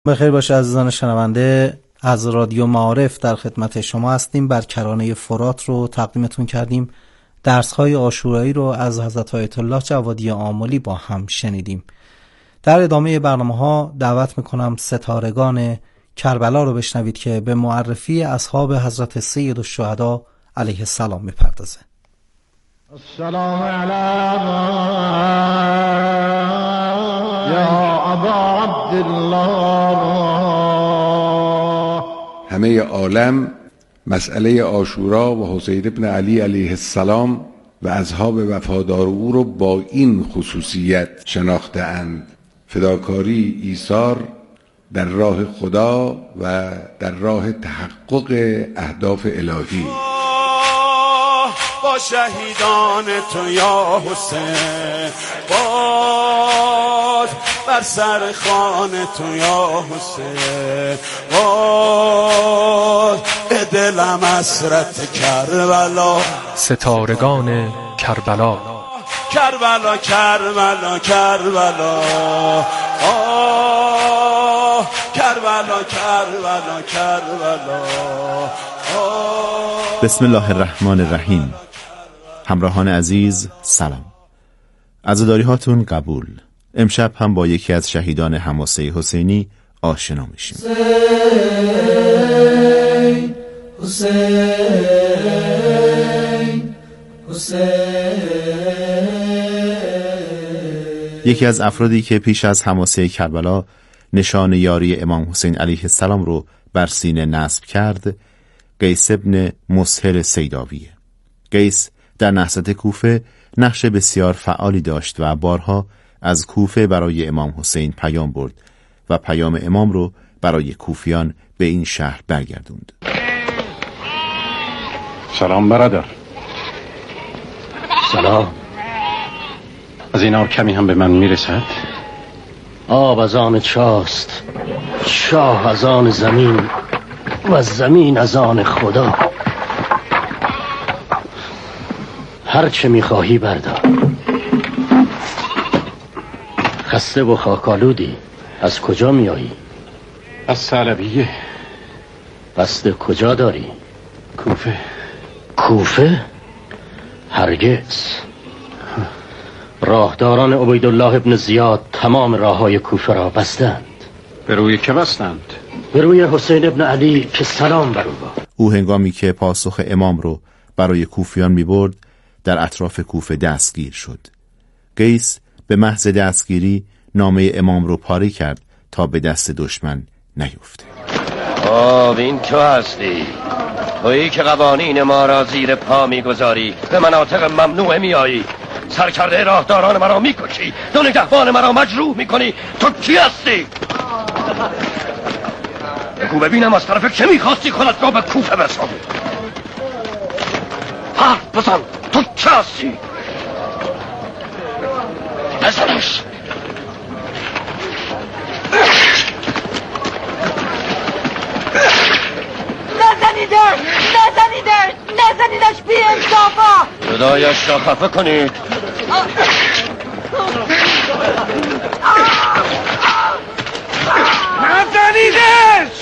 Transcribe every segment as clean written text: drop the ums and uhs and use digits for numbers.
بخیر باشه عزیزان شنونده، از رادیو معارف در خدمت شما هستیم. بر کرانه فرات رو تقدیمتون کردیم. درس‌های عاشورایی رو از حضرت آیت الله جوادی آملی با هم شنیدیم. در ادامه برنامه‌ها دعوت میکنم ستارگان کربلا رو بشنوید که به معرفی اصحاب حضرت سید الشهدا علیه السلام میپردازه. السلام علیکم یا ابا عبدالله. همه عالم مسئله عاشورا و حسین ابن علی علیه السلام و اصحاب وفادار او رو با این خصوصیت شناخته اند: فداکاری، ایثار در راه خدا و در راه تحقق اهداف الهی. با شهیدان تو یا حسین، باد بر سر خان تو یا حسین، باد دلم حسرت کربلا. ستارگان کربلا، کربلا کربلا کربلا، کربلا کربلا کربلا. بسم الله الرحمن الرحیم. همراهان عزیز سلام، عزاداری هاتون قبول. امشب هم با یکی از شهیدان حماسه حسینی آشنا میشیم. حسین حسین حسین. یکی از افرادی که پیش از حماسه کربلا نشان یاری امام حسین علیه السلام رو بر سینه نصب کرد، قیس ابن مسهر سیداویه. قیس در نهضت کوفه نقش بسیار فعالی داشت و بارها از کوفه برای امام حسین پیام برد و پیام امام رو برای کوفیان به این شهر برگردوند. سلام برادر. سلام. از این کمی هم به من میرسد؟ آب از آن شاست، شاه از آن زمین و زمین از آن خدا. هر چه میخواهی بردار. خسته و خاکالودی، از کجا میایی؟ از سلبیه. قصد کجا داری؟ کوفه. کوفه؟ هرگز. راهداران عبیدالله ابن زیاد تمام راههای کوفه را بستند. به روی که بستند؟ به روی حسین ابن علی که سلام بر او باد. او هنگامی که پاسخ امام رو برای کوفیان می برد در اطراف کوفه دستگیر شد. قیس به محض دستگیری نامه امام رو پاره کرد تا به دست دشمن نیفته. این تو هستی، تویی که قوانین ما را زیر پا میگذاری، به مناطق ممنوعه میایی، سرکرده راهداران مرا میکشی، دو نگهبان مرا مجروح میکنی. تو کی هستی؟ بگو ببینم از طرف که میخواستی خودت را به کوفه برسانی؟ حرف بزن، تو کی هستی؟ بزنش. نزنیدش بی انصافا. صدایش را خفه کنید. نزنیدش.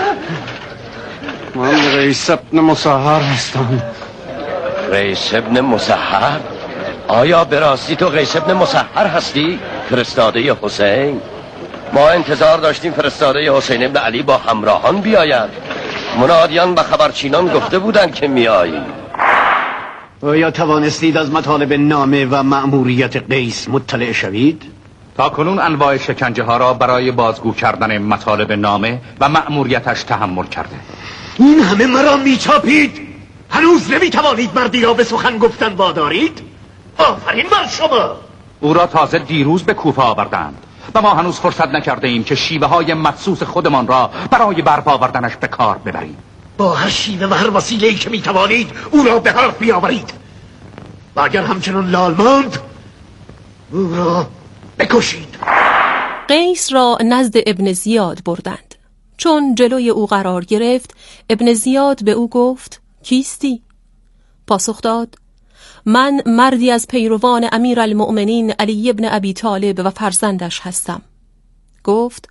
من قیس ابن مسهر هستم. قیس ابن مسهر؟ آیا به راستی تو قیس ابن مسهر هستی؟ فرستاده حسین؟ ما انتظار داشتیم فرستاده حسین ابن علی با همراهان بیاید. منادیان و خبرچینان گفته بودند که میایی. آیا توانستید از مطالب نامه و مأموریت قیس مطلع شوید؟ تا کنون انواع شکنجه ها را برای بازگو کردن مطالب نامه و مأموریتش تحمل کرده. این همه مرا میچاپید، هنوز نمیتوانید مردی را به سخن گفتن وادارید؟ آفرین بر شما. او را تازه دیروز به کوفه آوردند و ما هنوز فرصت نکرده ایم که شیوه های مخصوص خودمان را برای برپا آوردنش به کار ببریم. با هر شیوه و هر وسیله‌ای که میتوانید او را به حرف بیاورید و اگر همچنان لال ماند او را بکشید. قیس را نزد ابن زیاد بردند. چون جلوی او قرار گرفت، ابن زیاد به او گفت کیستی؟ پاسخ داد من مردی از پیروان امیرالمؤمنین علی ابن ابی طالب و فرزندش هستم. گفت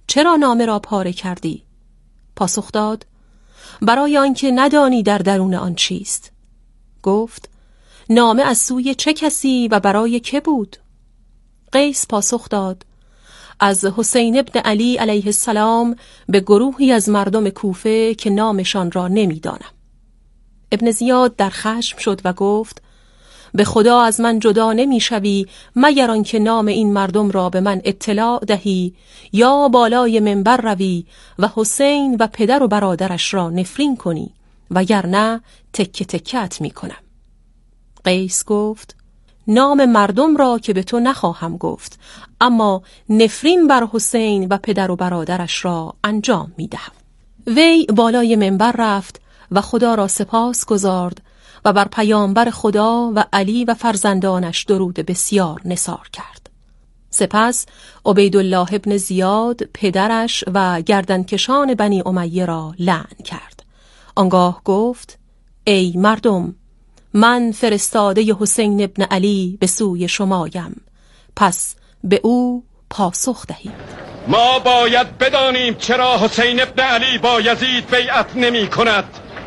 چرا نامه را پاره کردی؟ پاسخ داد: برای آنکه ندانی در درون آن چیست. گفت: نامه از سوی چه کسی و برای که بود؟ قیس پاسخ داد: از حسین ابن علی علیه السلام به گروهی از مردم کوفه که نامشان را نمیدانم. ابن زیاد در خشم شد و گفت: به خدا از من جدا نمیشوی مگر آنکه نام این مردم را به من اطلاع دهی یا بالای منبر روی و حسین و پدر و برادرش را نفرین کنی، وگرنه تکه تکت میکنم. قیس گفت: نام مردم را که به تو نخواهم گفت، اما نفرین بر حسین و پدر و برادرش را انجام میدهم. وی بالای منبر رفت و خدا را سپاس گزارد و بر پیامبر خدا و علی و فرزندانش درود بسیار نثار کرد. سپس عبیدالله ابن زیاد پدرش و گردنکشان بنی امیه را لعن کرد. آنگاه گفت: ای مردم، من فرستاده حسین ابن علی به سوی شمایم، پس به او پاسخ دهید. ما باید بدانیم چرا حسین ابن علی با یزید بیعت نمی کند.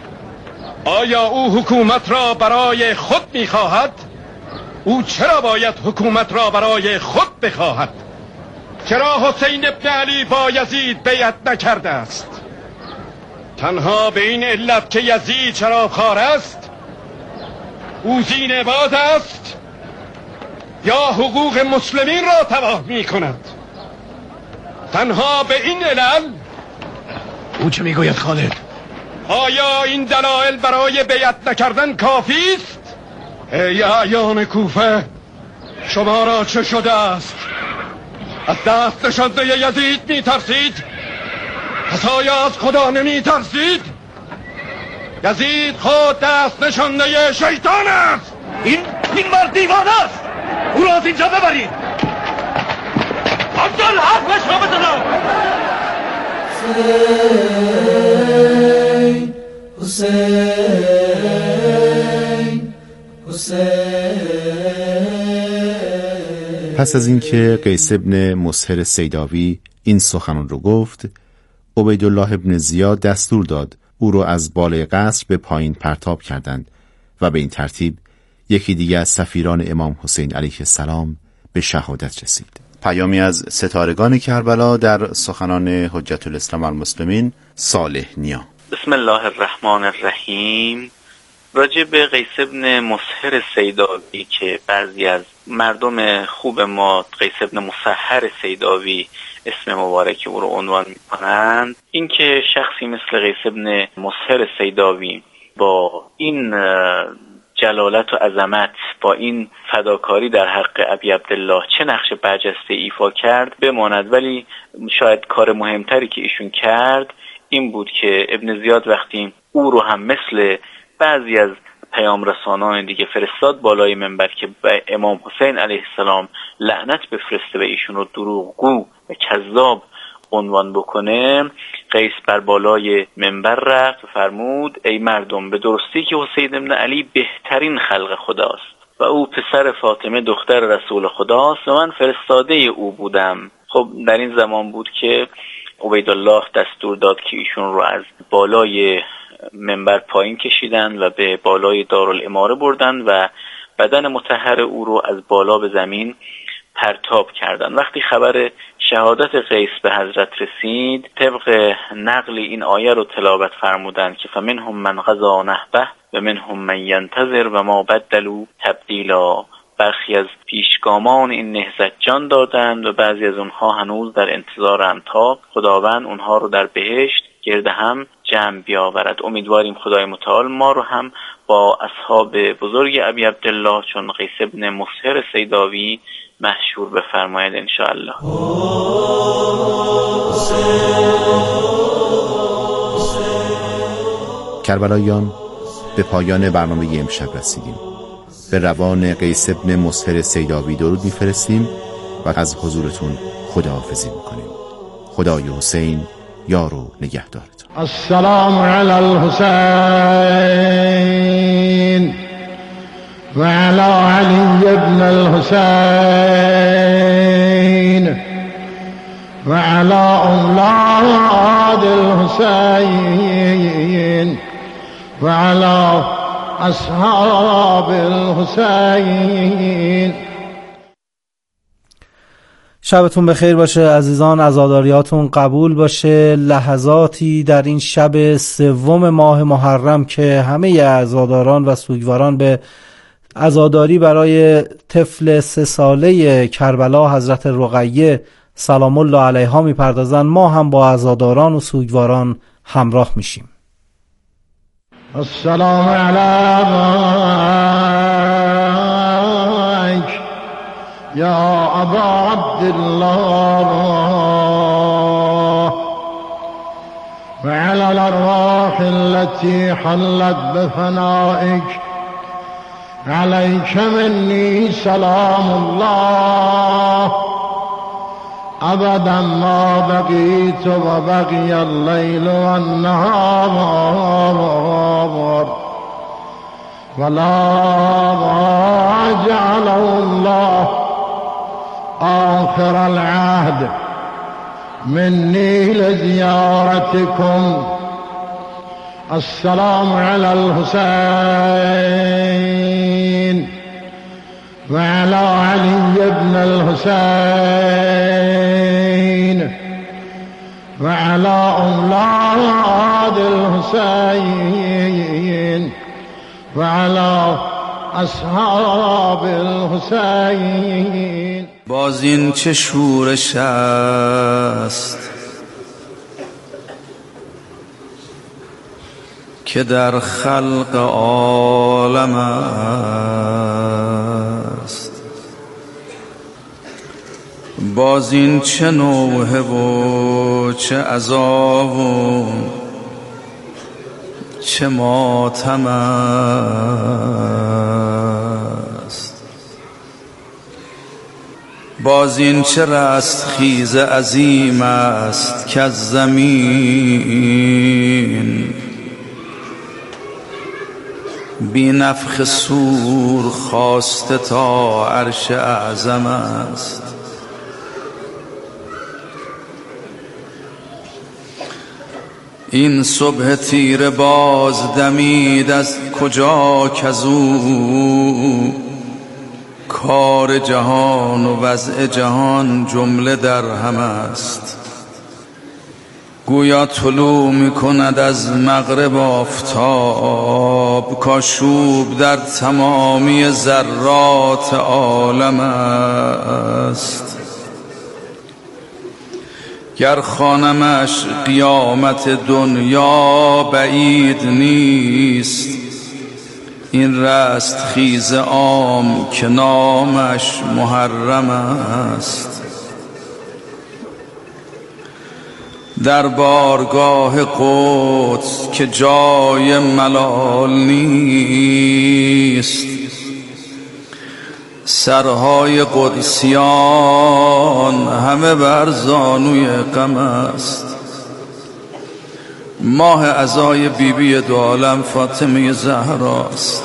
آیا او حکومت را برای خود می خواهد؟ او چرا باید حکومت را برای خود بخواهد؟ چرا حسین ابن علی با یزید بیعت نکرده است؟ تنها به این علت که یزید شرابخوار است؟ او زینه باز است؟ یا حقوق مسلمین را تباه می کند؟ تنها به این علل؟ او چه میگوید خالد؟ آیا این دلایل برای بیعت نکردن کافی است؟ ای اعیان کوفه، شما را چه شده است؟ از دست نشانده یزید می ترسید؟ پس آیا از خدا نمی ترسید؟ یزید خود دست نشانده شیطان است. این مرد دیوانه است. او را از اینجا ببرید. عبدال حرفش را بزنم. پس از اینکه قیس ابن مسهر سیداوی این سخنان رو گفت، عبیدالله ابن زیاد دستور داد او را از بالای قصر به پایین پرتاب کردند و به این ترتیب یکی دیگر از سفیران امام حسین علیه السلام به شهادت رسید. پیامی از ستارگان کربلا در سخنان حجت الاسلام والمسلمین صالح نیا. بسم الله الرحمن الرحیم. راجع به قیس ابن مسهر سیداوی که بعضی از مردم خوب ما قیس ابن مسهر سیداوی اسم مبارک او رو عنوان می‌کنند، این که شخصی مثل قیس ابن مسهر سیداوی با این جلالت و عظمت، با این فداکاری در حق ابی عبدالله چه نقش برجسته ایفا کرد بماند، ولی شاید کار مهمتری که ایشون کرد این بود که ابن زیاد وقتی او رو هم مثل بعضی از پیام رسانان دیگه فرستاد بالای منبر که به امام حسین علیه السلام لعنت بفرسته و ایشون رو دروغگو و کذاب عنوان بکنه، قیس بر بالای منبر رفت و فرمود: ای مردم، به درستی که حسین ابن علی بهترین خلق خداست و او پسر فاطمه دختر رسول خداست و من فرستاده او بودم. خب در این زمان بود که عبیدالله دستور داد که ایشون رو از بالای منبر پایین کشیدن و به بالای دارالاماره بردن و بدن مطهر او رو از بالا به زمین پرتاب کردن. وقتی خبر شهادت قیس به حضرت رسید، طبق نقل این آیه رو تلاوت فرمودند که فمنهم من قضا نحبه و منهم من ینتظر و ما بدلوا تبدیلا. برخی از پیشگامان این نهضت جان دادند و بعضی از اونها هنوز در انتظارند تا خداوند اونها رو در بهشت گرد هم جمع بیاورد. امیدواریم خدای متعال ما رو هم با اصحاب بزرگ ابی عبدالله چون قیس ابن مسهر سیداوی محشور بفرماید انشاءالله. کربلایان، به پایان برنامه امشب رسیدیم. به روان قیس ابن مسهر سیداوی درود میفرستیم و از حضورتون خداحافظی میکنیم. خدای حسین یار و نگهدارتون. السلام علی الحسین و علی علی ابن الحسین وعلى أولاد الحسين وعلى أصحاب الحسين. شبتون بخیر باشه عزیزان، عزاداریاتون قبول باشه. لحظاتی در این شب سوم ماه محرم که همه عزاداران و سوگواران به عزاداری برای طفل 3 ساله کربلا حضرت رقیه سلام الله علیها میپردازن، ما هم با عزاداران و سوگواران همراه میشیم. السلام علیک یا ابا عبدالله وعلى الأرواح التي حلت بفنائك عليك مني سلام الله أبدا ما بقيت وبقي الليل والنهار ولا جعله الله آخر العهد مني لزيارتكم. السلام على الحسين وعلى علي بن الحسين وعلى أولاد الحسين وعلى أصحاب الحسين. باز این چه شورش است که در خلق عالم است، باز این چه نوحه و چه عذاب و چه ماتم است، باز این چه رستخیز عظیم است که از زمین بی نفخ صور خواسته تا عرش اعظم است. این صبح تیره باز دمید از کجا کزو کار جهان و وضع جهان جمله در هم است. گویا طلوع می کند از مغرب آفتاب، کاشوب در تمامی ذرات عالم است. گر خوانمش قیامت دنیا بعید نیست، این رستخیز عام که نامش محرم است. در بارگاه قدس که جای ملال نیست، سرهای قدسیان همه بر زانوی غم است. ماه عزای بیبی دو عالم فاطمه زهراست.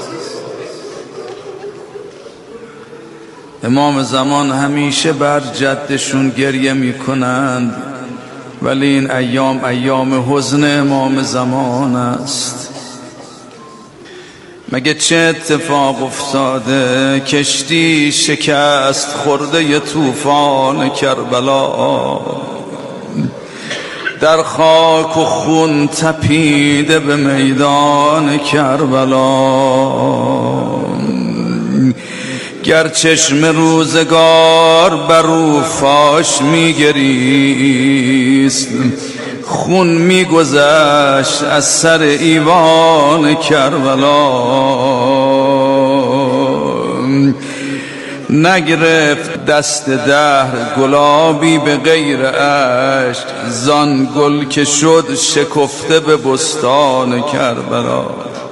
امام زمان همیشه بر جدشون گریه می کنند، ولی این ایام ایام حزن امام زمان است. مگه چه اتفاق افتاده؟ کشتی شکست خورده ی طوفان کربلا، در خاک و خون تپیده به میدان کربلا. گر چشم روزگار بر او فاش میگریست، خون میگذشت از سر ایوان کربلا. نگرفت دست دهر گلابی به غیر اشک، زان گل که شد شکفته به بستان کربلا.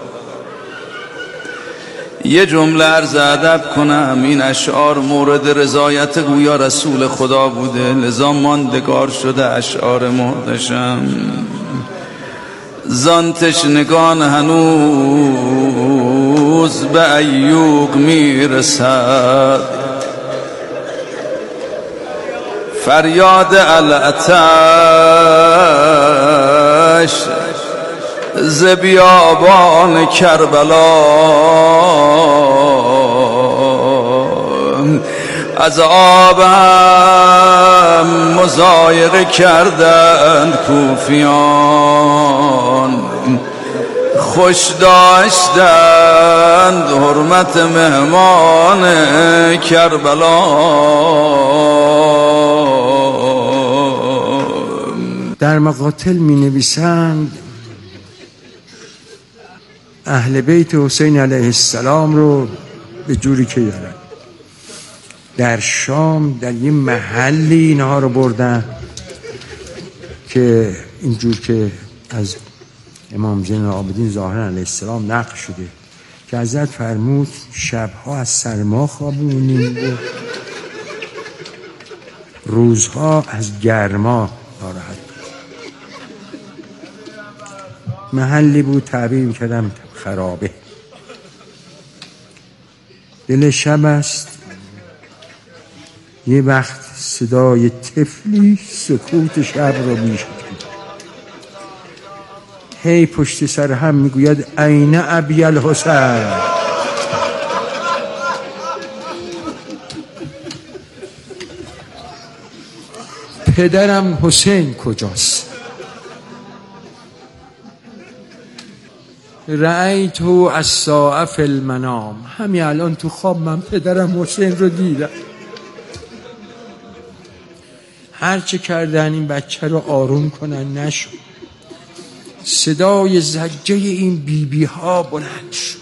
یه جمله عرض ادب کنم، این اشعار مورد رضایت گویا رسول خدا بوده، لذا ماندگار شده اشعار محتشم. زان تشنگان هنوز به عیوق میرسد، فریاد العطش ز بیابان کربلا، از آبم مضایقه کردند کوفیان، خوش داشتند حرمت مهمان کربلا. در مقاتل می نویسند اهل بیت حسین علیه السلام رو به جوری که دارن در شام در یه محلی اینها رو بردن که اینجور که از امام زین العابدین ظاهرا علیه السلام نقل شده که حضرت فرمود شبها از سرما خوابونیم و روزها از گرما ناراحت. محلی بود تعبیر می‌کردم خرابه. دل شب است، یه وقت صدای طفلی سکوت شب را میشکند. هی پشت سر هم میگوید این ابی الحسین، پدرم حسین کجاست؟ رأیتو الساعة فی المنام، همین الان تو خواب من پدرم حسین رو دیدم. هرچه کردن این بچه رو آروم کنن نشد. صدای زجه این بیبی ها بلند شد.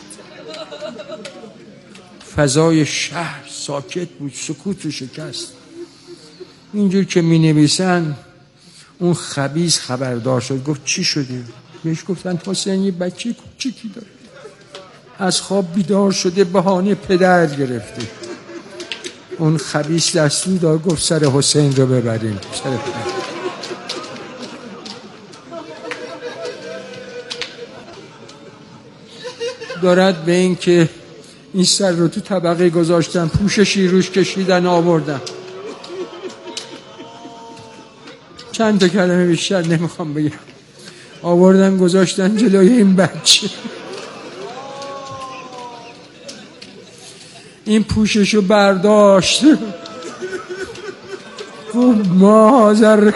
فضای شهر ساکت بود، سکوت رو شکست. اینجور که می نویسن اون خبیث خبردار شد، گفت چی شده؟ بهش گفتن حسین یه بچه کوچیکی داره، از خواب بیدار شده، بهانه پدر گرفته. اون خبیث دستور داد، گفت سر حسین رو ببریم، سر پدر. دارد به این که این سر رو تو طبقه گذاشتن، پوششی روش کشیدن آوردن. چند تا کلمه بیشتر نمیخوام بگم. آوردن گذاشتن جلوی این بچه. این پوششو برداشت، گفت مازر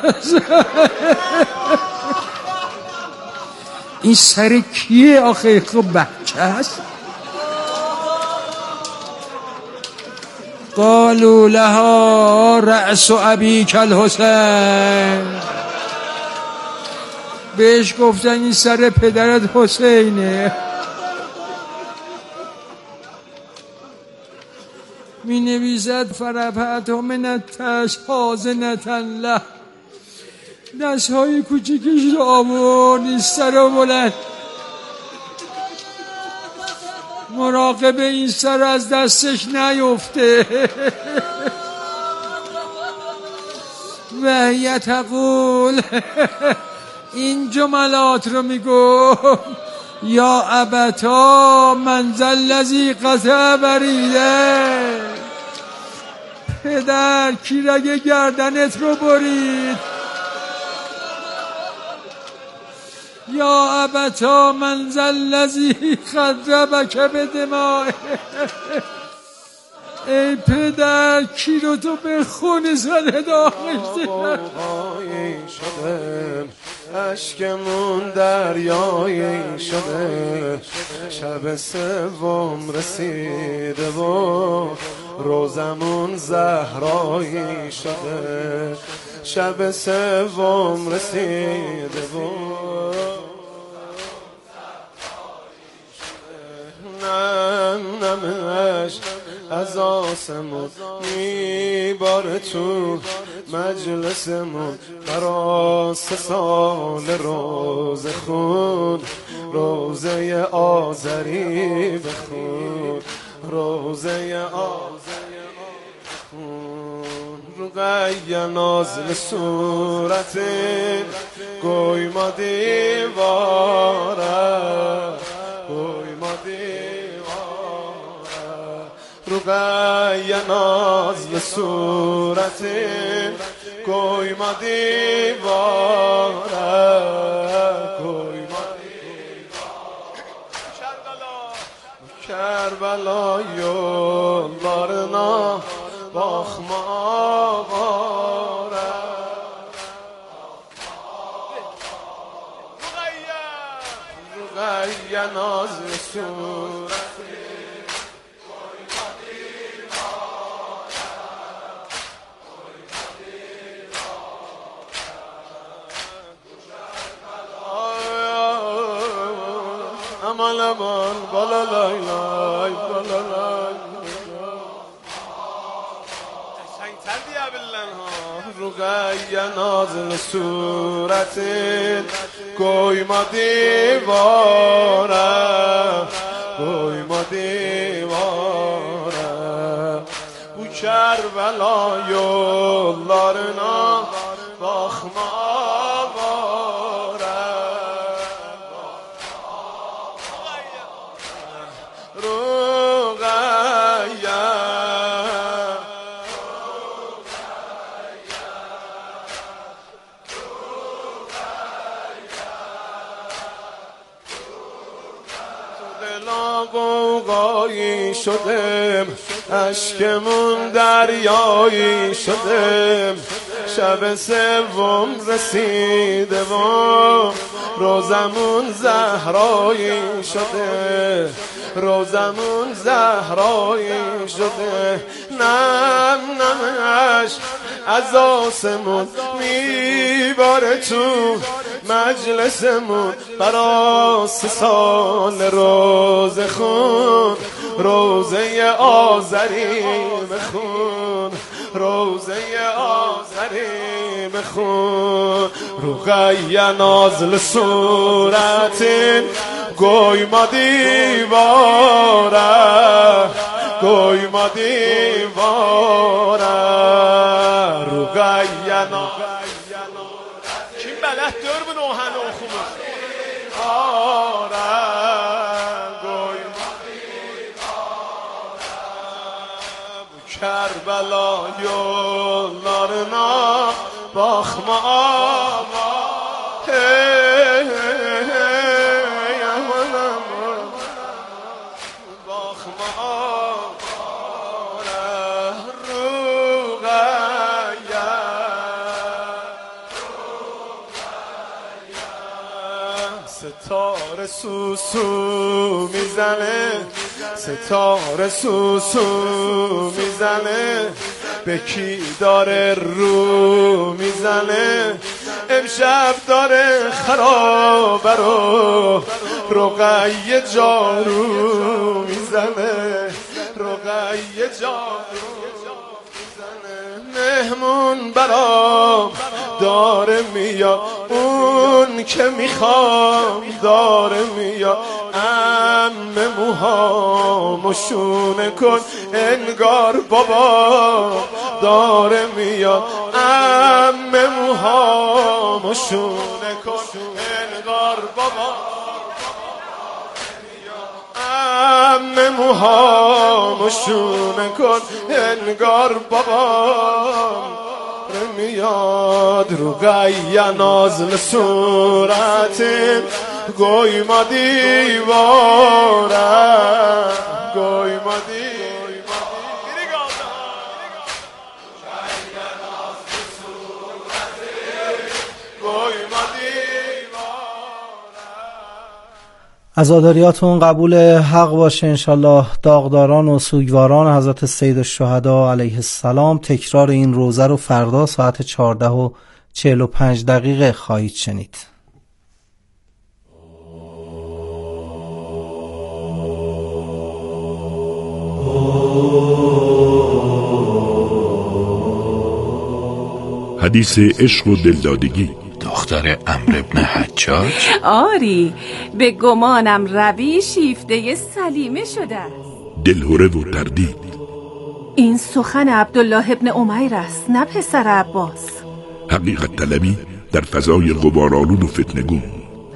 این سر کیه آخه؟ خب بچه است. قالوا لها رأس ابیک الحسین، بهش گفتن این سر پدرت حسینه. می نویزد فرفعت من التش حازنة له، دست های کوچکش رو آورد، این سر رو بلند، مراقب این سر از دستش نیفته. و هی تقول، این جملات رو میگو، یا ابتا منزل الذی قطع بریده، پدر کی رگ گردنت رو برید. یا ابتا منزل الذی خضبک بدماء، ای پدر کی رو تو به خون زده داغشتی. اشکمون دریایی شده، شب سوم رسیده و روزمون زهرایی شده، شب سوم رسیده و نمش از آسمون میباره تو مجلسمون، برا 3 سال روزه خون، روزه آذری بخون، روزه آذری بخون. رقیه نازل صورت گوی ما دیواره، گوی ما دیواره، رقیه ناز صورت گوی ما دیواره گوی ما کربلا yollarına bakma vare Rüqayyə nazlı surəti aman aman balalay lay balalay Şengter diye bilen ha Rüqayyə nazlı suretin koyma divara koyma divara bu Kerbela yollarına bakma قوقایی شدم اشکمون دریایی شدم شب سوم رسیده و روزمون زهرایی شده روزمون زهرایی شده نم نمش از آسمون میباره تو مجلسمون براس سال روزه خون روزه آذری بخون روزه آذری بخون رقیه نازل صورتین گوی ما دیواره گوی ما دیواره رقیه نازل kim bələddir bu nohəni oxumur Ara qoyma bu Kərbela yollarına baxma hey hey aman aman baxma ستاره سوسو میزنه ستاره سوسو میزنه به کی داره رو میزنه امشب داره خرابه رو رقیه جارو میزنه رقیه جارو مهمون برام داره میاد اون که میخوام داره میاد عمه موهامو شونه کن انگار بابا داره میاد عمه موهامو شونه کن انگار بابا عمه موهامو شونه کن انگار بابا میاد رقیه نازل صورتین گوی ما دیواره گوی ما عزاداریاتون قبول حق باشه انشالله. داغداران و سوگواران حضرت سید الشهدا علیه السلام تکرار این روزه رو فردا ساعت 14:45 خواهید شنید. حدیث عشق و دلدادگی دختر عمرو بن حجاج. آری به گمانم روی شیفته سلیمه شده است. دلهره و تردید. این سخن عبدالله ابن عمیر است نه پسر عباس. حقیقت طلبی در فضای غبارآلود و فتنگون.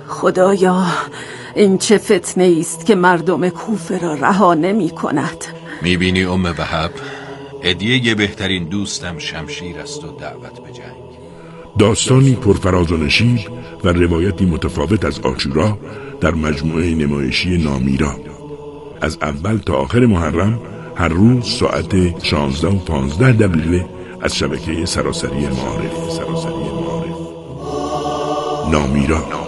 خدایا این چه فتنه است که مردم کوفه را رها نمی کند. میبینی وهب، هدیه بهترین دوستم شمشیر است و دعوت به جنگ. داستانی پرفراز و نشیب و روایتی متفاوت از عاشورا در مجموعه نمایشی نامیرا. از اول تا آخر محرم هر روز ساعت 16:15 از شبکه سراسری معارف. نامیرا.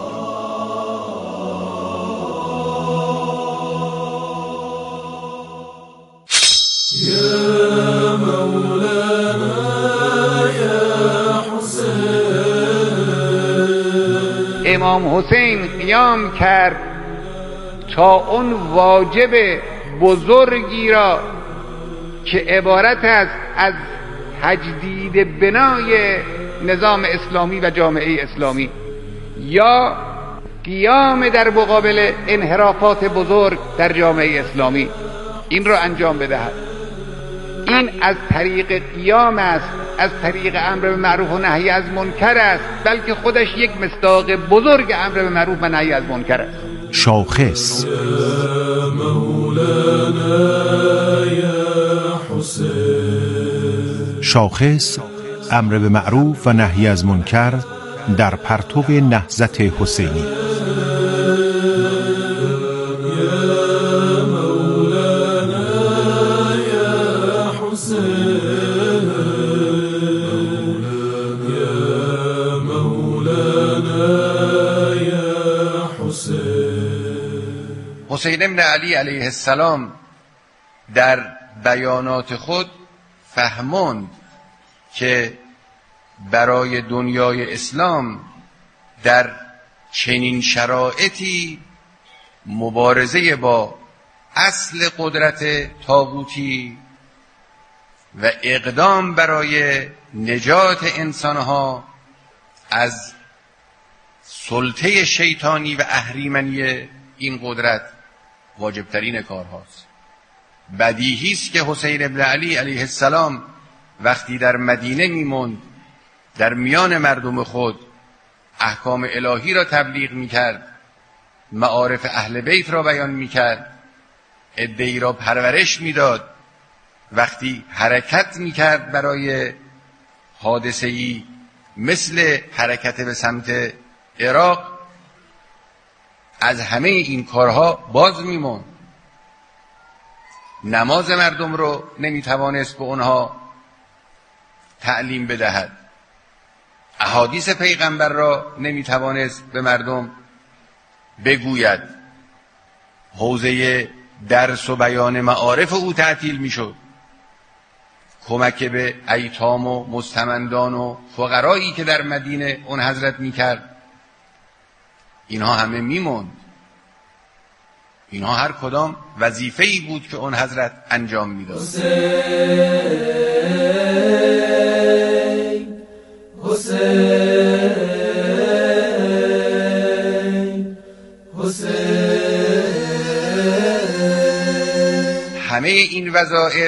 امام حسین قیام کرد تا اون واجب بزرگی را که عبارت است از تجدید بنای نظام اسلامی و جامعه اسلامی یا قیام در مقابل انحرافات بزرگ در جامعه اسلامی، این را انجام بدهد. این از طریق قیام است، از طریق امر به معروف و نهی از منکر است، بلکه خودش یک مصداق بزرگ امر به معروف و نهی از منکر است. شاخص شاخص امر به معروف و نهی از منکر در پرتو نهضت حسینی. حسین ابن علی علیه السلام در بیانات خود فهموند که برای دنیای اسلام در چنین شرایطی مبارزه با اصل قدرت طاغوتی و اقدام برای نجات انسانها از سلطه شیطانی و اهریمنی این قدرت واجبترین کارهاست. بدیهی است که حسین ابن علی علیه السلام وقتی در مدینه میموند، در میان مردم خود احکام الهی را تبلیغ میکرد، معارف اهل بیت را بیان میکرد، عده‌ای را پرورش میداد. وقتی حرکت میکرد برای حادثه‌ای مثل حرکت به سمت عراق، از همه این کارها باز میموند. نماز مردم رو نمیتوانست به اونها تعلیم بدهد، احادیث پیغمبر را نمیتوانست به مردم بگوید، حوزه درس و بیان معارف او تعطیل میشد. کمک به ایتام و مستمندان و فقرایی که در مدینه اون حضرت میکرد، اینها همه میموند. اینها هر کدام وظیفه‌ای بود که اون حضرت انجام میداد. همه این وظایف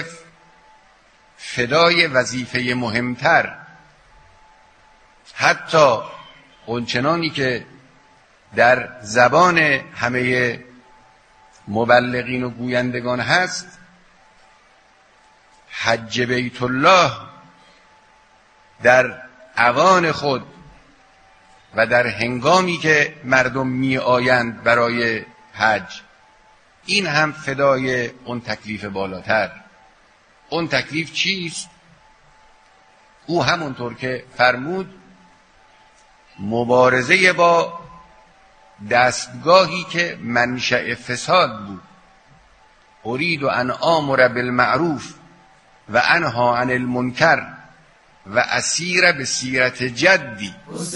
فدای وظیفه مهمتر، حتی اونچنانی که در زبان همه مبلغین و گویندگان هست، حج بیت الله در اوان خود و در هنگامی که مردم می آیند برای حج، این هم فدای اون تکلیف بالاتر. اون تکلیف چیست؟ او همونطور که فرمود مبارزه با دستگاهی که منشأ فساد بود. اريد ان آمر بالمعروف و انها عن المنکر و اسیر به سیرت جدی.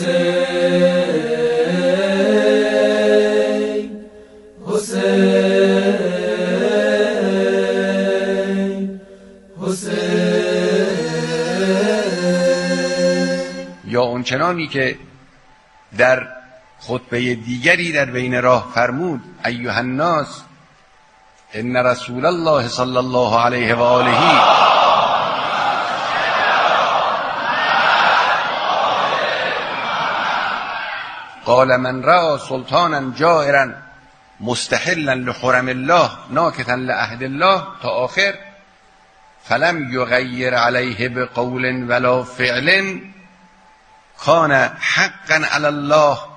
یا اونچنانی که در خطبه دیگری در بین راه فرمود: ایها الناس ان رسول الله صلی الله علیه و آله قال من رأى سلطانا جائرا مستحلا لحرم الله ناکتا لعهد الله تا آخر، فلم یغیر علیه بقول ولا فعل کان حقا علی الله